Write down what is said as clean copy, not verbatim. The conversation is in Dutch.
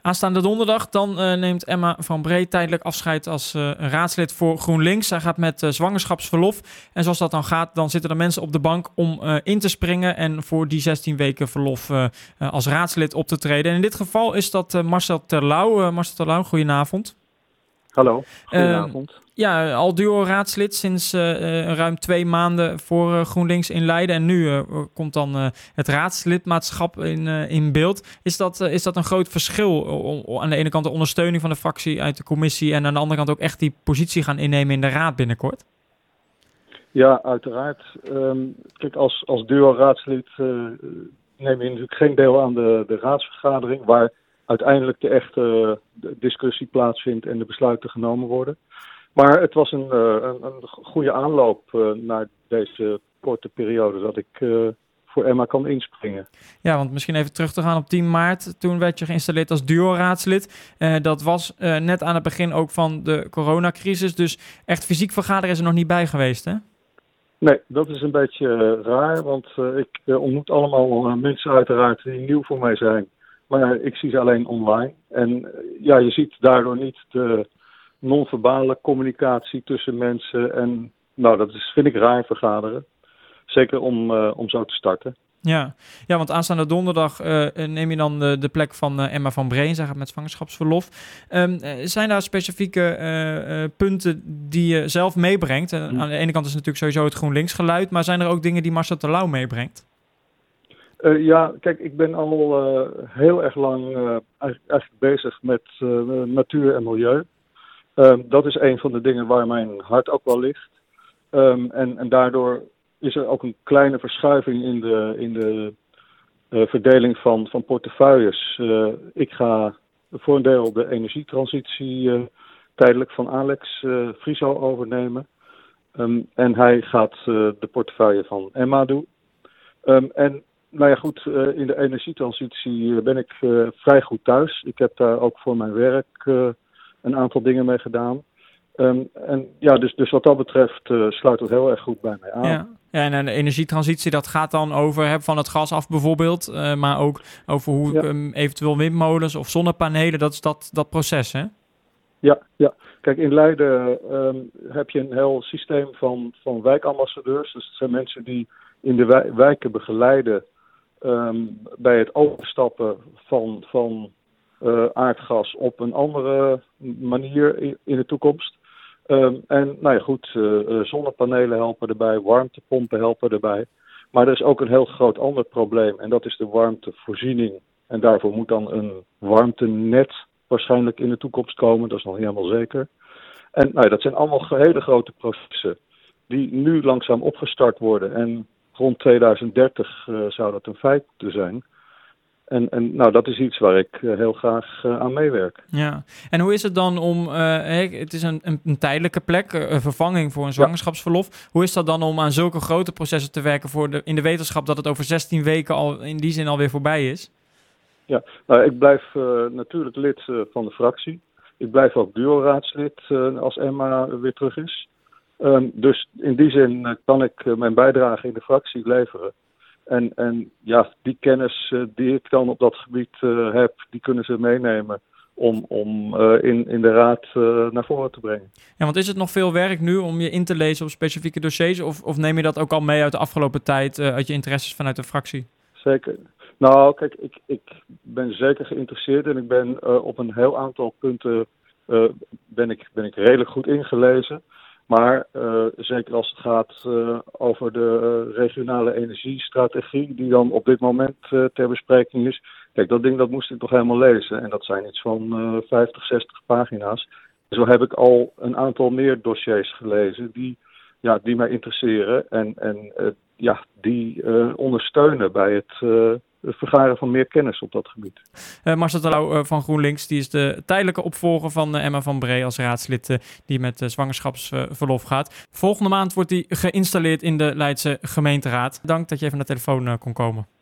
Aanstaande donderdag dan neemt Emma van Bree tijdelijk afscheid als raadslid voor GroenLinks. Zij gaat met zwangerschapsverlof. En zoals dat dan gaat, dan zitten er mensen op de bank om in te springen en voor die 16 weken verlof als raadslid op te treden. En in dit geval is dat Marcel Terlouw. Marcel Terlouw, goedenavond. Hallo, goedenavond. Al duo-raadslid sinds ruim 2 maanden voor GroenLinks in Leiden. En nu komt dan het raadslidmaatschap in beeld. Is dat een groot verschil? Aan de ene kant de ondersteuning van de fractie uit de commissie en aan de andere kant ook echt die positie gaan innemen in de raad binnenkort? Ja, uiteraard. Kijk, als duo-raadslid neem je natuurlijk geen deel aan de raadsvergadering, waar uiteindelijk de echte discussie plaatsvindt en de besluiten genomen worden. Maar het was een goede aanloop naar deze korte periode dat ik voor Emma kan inspringen. Ja, want misschien even terug te gaan op 10 maart. Toen werd je geïnstalleerd als duo-raadslid. Dat was net aan het begin ook van de coronacrisis. Dus echt fysiek vergaderen is er nog niet bij geweest, hè? Nee, dat is een beetje raar, want ik ontmoet allemaal mensen uiteraard die nieuw voor mij zijn. Maar ik zie ze alleen online. En ja, je ziet daardoor niet de non-verbale communicatie tussen mensen. En nou, dat vind ik raar vergaderen. Zeker om zo te starten. Ja, want aanstaande donderdag neem je dan de plek van Emma van Bree. Zij gaat met zwangerschapsverlof. Zijn daar specifieke punten die je zelf meebrengt? Aan de ene kant is natuurlijk sowieso het GroenLinks geluid. Maar zijn er ook dingen die Marcel Terlouw meebrengt? Ja, kijk, ik ben al heel erg lang eigenlijk bezig met natuur en milieu. Dat is een van de dingen waar mijn hart ook wel ligt. En daardoor is er ook een kleine verschuiving in de verdeling van portefeuilles. Ik ga voor een deel de energietransitie tijdelijk van Alex Frieso overnemen. En hij gaat de portefeuille van Emma doen. En nou ja, goed, in de energietransitie ben ik vrij goed thuis. Ik heb daar ook voor mijn werk een aantal dingen mee gedaan. En ja, dus wat dat betreft sluit het heel erg goed bij mij aan. Ja, en de energietransitie, dat gaat dan over van het gas af bijvoorbeeld, maar ook over hoe eventueel windmolens of zonnepanelen, dat is dat proces, hè? Ja. Kijk, in Leiden heb je een heel systeem van wijkambassadeurs. Dus het zijn mensen die in de wijken begeleiden bij het overstappen van aardgas op een andere manier in de toekomst. En nou ja, goed, zonnepanelen helpen erbij, warmtepompen helpen erbij. Maar er is ook een heel groot ander probleem en dat is de warmtevoorziening. En daarvoor moet dan een warmtenet waarschijnlijk in de toekomst komen, dat is nog niet helemaal zeker. En nou ja, dat zijn allemaal hele grote processen die nu langzaam opgestart worden. En rond 2030 zou dat een feit moeten zijn. En nou, dat is iets waar ik heel graag aan meewerk. Ja, en hoe is het dan om, het is een tijdelijke plek, een vervanging voor een zwangerschapsverlof. Hoe is dat dan om aan zulke grote processen te werken in de wetenschap dat het over 16 weken al in die zin alweer voorbij is? Ja, nou, ik blijf natuurlijk lid van de fractie. Ik blijf ook duo-raadslid als Emma weer terug is. Dus in die zin kan ik mijn bijdrage in de fractie leveren. En ja, die kennis die ik dan op dat gebied heb, die kunnen ze meenemen om in de raad naar voren te brengen. Ja, want is het nog veel werk nu om je in te lezen op specifieke dossiers? Of neem je dat ook al mee uit de afgelopen tijd, uit je interesses vanuit de fractie? Zeker. Nou, kijk, ik ben zeker geïnteresseerd en ik ben op een heel aantal punten ben ik redelijk goed ingelezen. Maar zeker als het gaat over de regionale energiestrategie die dan op dit moment ter bespreking is. Kijk, dat ding dat moest ik toch helemaal lezen. En dat zijn iets van 50, 60 pagina's. Zo heb ik al een aantal meer dossiers gelezen die mij interesseren. En die ondersteunen bij het vergaren van meer kennis op dat gebied. Marcel Terlouw van GroenLinks, die is de tijdelijke opvolger van Emma van Bree als raadslid die met zwangerschapsverlof gaat. Volgende maand wordt hij geïnstalleerd in de Leidse gemeenteraad. Dank dat je even naar de telefoon kon komen.